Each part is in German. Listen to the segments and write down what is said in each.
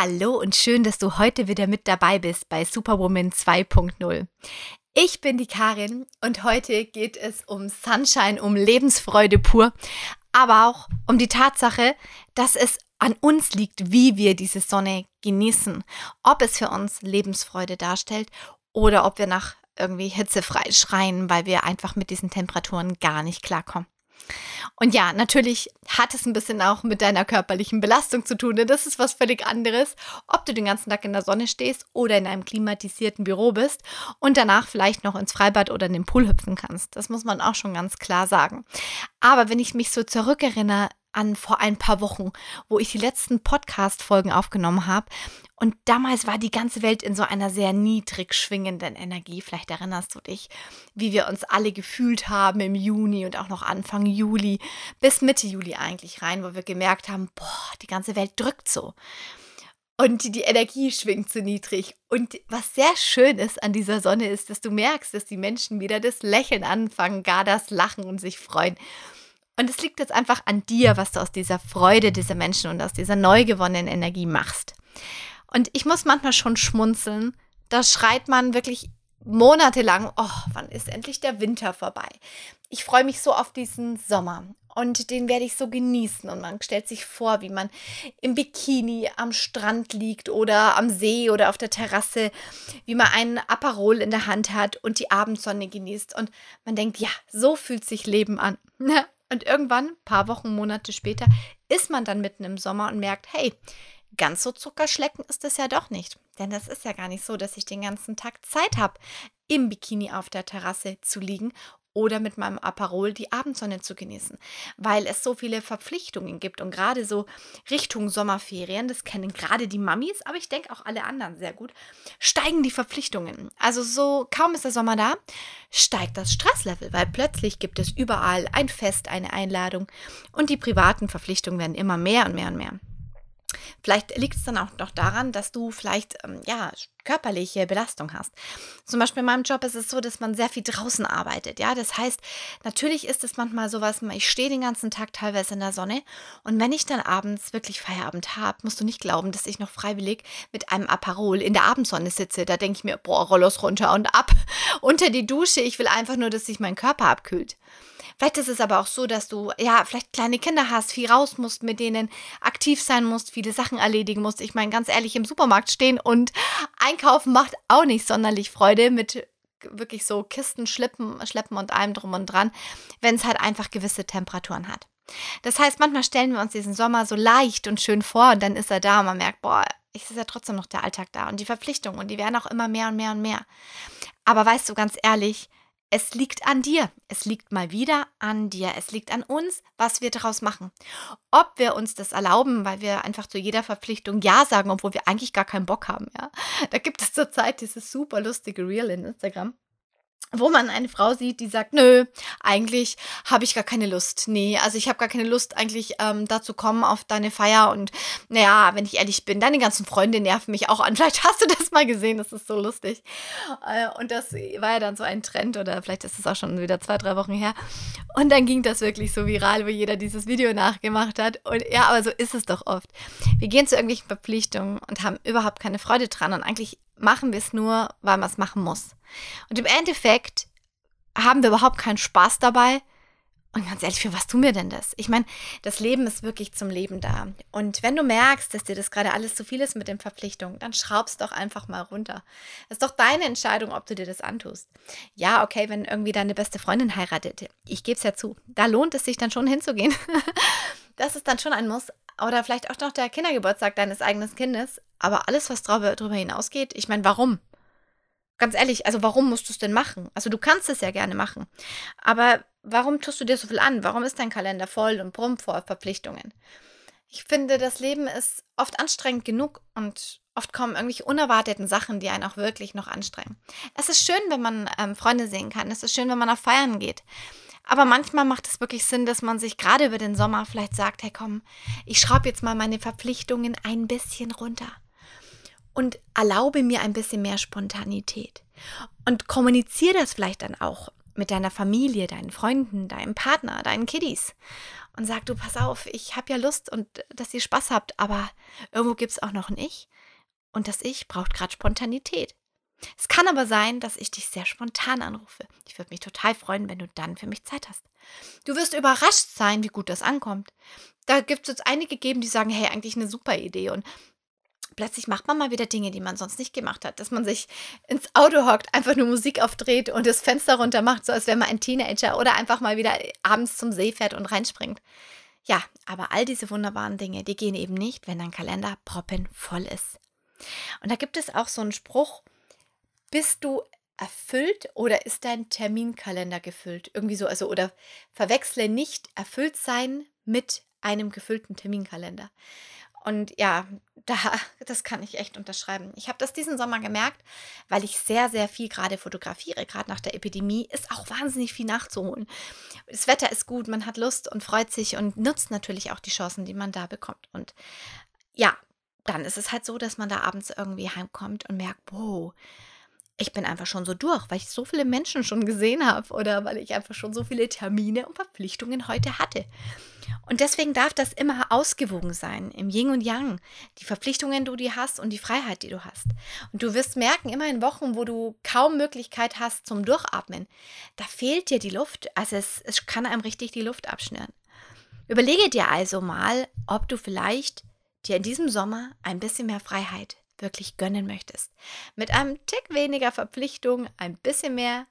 Hallo und schön, dass du heute wieder mit dabei bist bei Superwoman 2.0. Ich bin die Karin und heute geht es um Sunshine, um Lebensfreude pur, aber auch um die Tatsache, dass es an uns liegt, wie wir diese Sonne genießen. Ob es für uns Lebensfreude darstellt oder ob wir nach irgendwie hitzefrei schreien, weil wir einfach mit diesen Temperaturen gar nicht klarkommen. Und ja, natürlich hat es ein bisschen auch mit deiner körperlichen Belastung zu tun, denn das ist was völlig anderes, ob du den ganzen Tag in der Sonne stehst oder in einem klimatisierten Büro bist und danach vielleicht noch ins Freibad oder in den Pool hüpfen kannst. Das muss man auch schon ganz klar sagen. Aber wenn ich mich so zurückerinnere an vor ein paar Wochen, wo ich die letzten Podcast-Folgen aufgenommen habe, und damals war die ganze Welt in so einer sehr niedrig schwingenden Energie. Vielleicht erinnerst du dich, wie wir uns alle gefühlt haben im Juni und auch noch Anfang Juli, bis Mitte Juli eigentlich rein, wo wir gemerkt haben, boah, die ganze Welt drückt so. Und die Energie schwingt so niedrig. Und was sehr schön ist an dieser Sonne ist, dass du merkst, dass die Menschen wieder das Lächeln anfangen, gar das Lachen und sich freuen. Und es liegt jetzt einfach an dir, was du aus dieser Freude dieser Menschen und aus dieser neu gewonnenen Energie machst. Und ich muss manchmal schon schmunzeln, da schreit man wirklich monatelang, oh, wann ist endlich der Winter vorbei? Ich freue mich so auf diesen Sommer und den werde ich so genießen. Und man stellt sich vor, wie man im Bikini am Strand liegt oder am See oder auf der Terrasse, wie man einen Aperol in der Hand hat und die Abendsonne genießt. Und man denkt, ja, so fühlt sich Leben an. Und irgendwann, ein paar Wochen, Monate später, ist man dann mitten im Sommer und merkt, hey, ganz so Zuckerschlecken ist es ja doch nicht. Denn das ist ja gar nicht so, dass ich den ganzen Tag Zeit habe, im Bikini auf der Terrasse zu liegen oder mit meinem Aperol die Abendsonne zu genießen. Weil es so viele Verpflichtungen gibt und gerade so Richtung Sommerferien, das kennen gerade die Mamis, aber ich denke auch alle anderen sehr gut, steigen die Verpflichtungen. Also so kaum ist der Sommer da, steigt das Stresslevel, weil plötzlich gibt es überall ein Fest, eine Einladung und die privaten Verpflichtungen werden immer mehr und mehr und mehr. Vielleicht liegt es dann auch noch daran, dass du vielleicht körperliche Belastung hast. Zum Beispiel in meinem Job ist es so, dass man sehr viel draußen arbeitet. Ja, das heißt, natürlich ist es manchmal sowas, ich stehe den ganzen Tag teilweise in der Sonne und wenn ich dann abends wirklich Feierabend habe, musst du nicht glauben, dass ich noch freiwillig mit einem Aperol in der Abendsonne sitze. Da denke ich mir, boah, Rollos runter und ab unter die Dusche. Ich will einfach nur, dass sich mein Körper abkühlt. Vielleicht ist es aber auch so, dass du vielleicht kleine Kinder hast, viel raus musst, mit denen aktiv sein musst, viele Sachen erledigen musst. Ich meine, ganz ehrlich, im Supermarkt stehen und einkaufen macht auch nicht sonderlich Freude mit wirklich so Kisten schleppen und allem drum und dran, wenn es halt einfach gewisse Temperaturen hat. Das heißt, manchmal stellen wir uns diesen Sommer so leicht und schön vor und dann ist er da und man merkt, boah, es ist ja trotzdem noch der Alltag da und die Verpflichtungen und die werden auch immer mehr und mehr und mehr. Aber weißt du, ganz ehrlich, es liegt an dir. Es liegt mal wieder an dir. Es liegt an uns, was wir daraus machen. Ob wir uns das erlauben, weil wir einfach zu jeder Verpflichtung Ja sagen, obwohl wir eigentlich gar keinen Bock haben. Ja? Da gibt es zurzeit dieses super lustige Reel in Instagram, wo man eine Frau sieht, die sagt, nö, eigentlich habe ich gar keine Lust. Nee, also ich habe gar keine Lust eigentlich da zu kommen auf deine Feier und naja, wenn ich ehrlich bin, deine ganzen Freunde nerven mich auch an. Vielleicht hast du das mal gesehen, das ist so lustig. Und das war ja dann so ein Trend oder vielleicht ist es auch schon wieder 2-3 Wochen her. Und dann ging das wirklich so viral, wo jeder dieses Video nachgemacht hat. Und ja, aber so ist es doch oft. Wir gehen zu irgendwelchen Verpflichtungen und haben überhaupt keine Freude dran und eigentlich machen wir es nur, weil man es machen muss. Und im Endeffekt haben wir überhaupt keinen Spaß dabei. Und ganz ehrlich, für was tun wir denn das? Ich meine, das Leben ist wirklich zum Leben da. Und wenn du merkst, dass dir das gerade alles zu viel ist mit den Verpflichtungen, dann schraub's doch einfach mal runter. Das ist doch deine Entscheidung, ob du dir das antust. Ja, okay, wenn irgendwie deine beste Freundin heiratet, ich gebe es ja zu, da lohnt es sich dann schon hinzugehen. Das ist dann schon ein Muss. Oder vielleicht auch noch der Kindergeburtstag deines eigenen Kindes. Aber alles, was darüber hinausgeht, ich meine, warum? Ganz ehrlich, also warum musst du es denn machen? Also du kannst es ja gerne machen. Aber warum tust du dir so viel an? Warum ist dein Kalender voll und brummt vor Verpflichtungen? Ich finde, das Leben ist oft anstrengend genug und oft kommen irgendwelche unerwarteten Sachen, die einen auch wirklich noch anstrengen. Es ist schön, wenn man Freunde sehen kann. Es ist schön, wenn man auf Feiern geht. Aber manchmal macht es wirklich Sinn, dass man sich gerade über den Sommer vielleicht sagt, hey komm, ich schraube jetzt mal meine Verpflichtungen ein bisschen runter und erlaube mir ein bisschen mehr Spontanität. Und kommuniziere das vielleicht dann auch mit deiner Familie, deinen Freunden, deinem Partner, deinen Kiddies und sag, du, pass auf, ich habe ja Lust und dass ihr Spaß habt, aber irgendwo gibt es auch noch ein Ich und das Ich braucht gerade Spontanität. Es kann aber sein, dass ich dich sehr spontan anrufe. Ich würde mich total freuen, wenn du dann für mich Zeit hast. Du wirst überrascht sein, wie gut das ankommt. Da gibt es jetzt einige geben, die sagen, hey, eigentlich eine super Idee. Und plötzlich macht man mal wieder Dinge, die man sonst nicht gemacht hat. Dass man sich ins Auto hockt, einfach nur Musik aufdreht und das Fenster runter macht, so als wäre man ein Teenager. Oder einfach mal wieder abends zum See fährt und reinspringt. Ja, aber all diese wunderbaren Dinge, die gehen eben nicht, wenn dein Kalender proppenvoll ist. Und da gibt es auch so einen Spruch, bist du erfüllt oder ist dein Terminkalender gefüllt? Irgendwie so, also oder verwechsle nicht erfüllt sein mit einem gefüllten Terminkalender. Und ja, das kann ich echt unterschreiben. Ich habe das diesen Sommer gemerkt, weil ich sehr, sehr viel gerade fotografiere. Gerade nach der Epidemie ist auch wahnsinnig viel nachzuholen. Das Wetter ist gut, man hat Lust und freut sich und nutzt natürlich auch die Chancen, die man da bekommt. Und ja, dann ist es halt so, dass man da abends irgendwie heimkommt und merkt, wow, ich bin einfach schon so durch, weil ich so viele Menschen schon gesehen habe oder weil ich einfach schon so viele Termine und Verpflichtungen heute hatte. Und deswegen darf das immer ausgewogen sein, im Yin und Yang, die Verpflichtungen, die du hast und die Freiheit, die du hast. Und du wirst merken, immer in Wochen, wo du kaum Möglichkeit hast zum Durchatmen, da fehlt dir die Luft, also es kann einem richtig die Luft abschnüren. Überlege dir also mal, ob du vielleicht dir in diesem Sommer ein bisschen mehr Freiheit wirklich gönnen möchtest. Mit einem Tick weniger Verpflichtung, ein bisschen mehr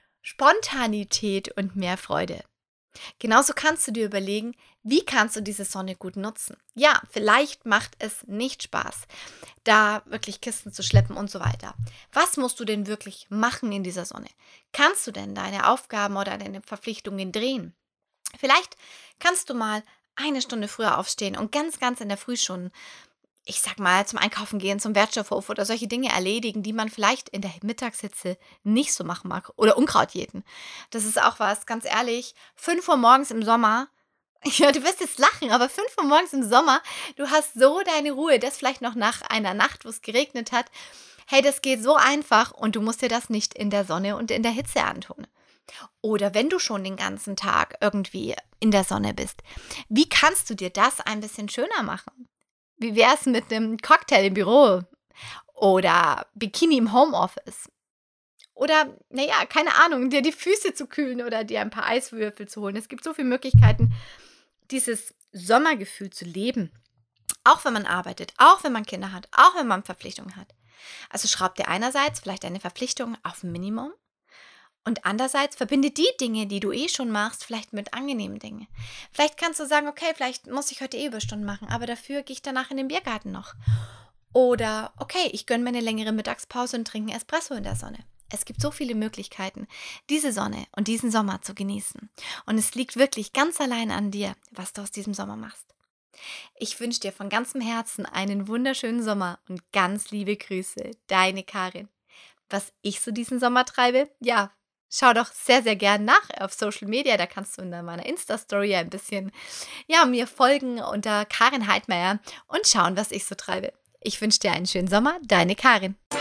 Spontanität und mehr Freude. Genauso kannst du dir überlegen, wie kannst du diese Sonne gut nutzen. Ja, vielleicht macht es nicht Spaß, da wirklich Kisten zu schleppen und so weiter. Was musst du denn wirklich machen in dieser Sonne? Kannst du denn deine Aufgaben oder deine Verpflichtungen drehen? Vielleicht kannst du mal eine Stunde früher aufstehen und ganz, ganz in der Früh schon, ich sag mal, zum Einkaufen gehen, zum Wertstoffhof oder solche Dinge erledigen, die man vielleicht in der Mittagshitze nicht so machen mag. Oder Unkraut jäten. Das ist auch was, ganz ehrlich. 5 Uhr morgens im Sommer, ja, du wirst jetzt lachen, aber 5 Uhr morgens im Sommer, du hast so deine Ruhe, das vielleicht noch nach einer Nacht, wo es geregnet hat. Hey, das geht so einfach und du musst dir das nicht in der Sonne und in der Hitze antun. Oder wenn du schon den ganzen Tag irgendwie in der Sonne bist, wie kannst du dir das ein bisschen schöner machen? Wie wäre es mit einem Cocktail im Büro oder Bikini im Homeoffice? Oder, naja, keine Ahnung, dir die Füße zu kühlen oder dir ein paar Eiswürfel zu holen. Es gibt so viele Möglichkeiten, dieses Sommergefühl zu leben. Auch wenn man arbeitet, auch wenn man Kinder hat, auch wenn man Verpflichtungen hat. Also schraub dir einerseits vielleicht deine Verpflichtungen auf ein Minimum und andererseits verbinde die Dinge, die du schon machst, vielleicht mit angenehmen Dingen. Vielleicht kannst du sagen, okay, vielleicht muss ich heute Überstunden machen, aber dafür gehe ich danach in den Biergarten noch. Oder, okay, ich gönne mir eine längere Mittagspause und trinke einen Espresso in der Sonne. Es gibt so viele Möglichkeiten, diese Sonne und diesen Sommer zu genießen. Und es liegt wirklich ganz allein an dir, was du aus diesem Sommer machst. Ich wünsche dir von ganzem Herzen einen wunderschönen Sommer und ganz liebe Grüße, deine Karin. Was ich so diesen Sommer treibe? Ja, schau doch sehr, sehr gern nach auf Social Media. Da kannst du in meiner Insta-Story ein bisschen mir folgen unter Karin Heidmeier und schauen, was ich so treibe. Ich wünsche dir einen schönen Sommer, deine Karin.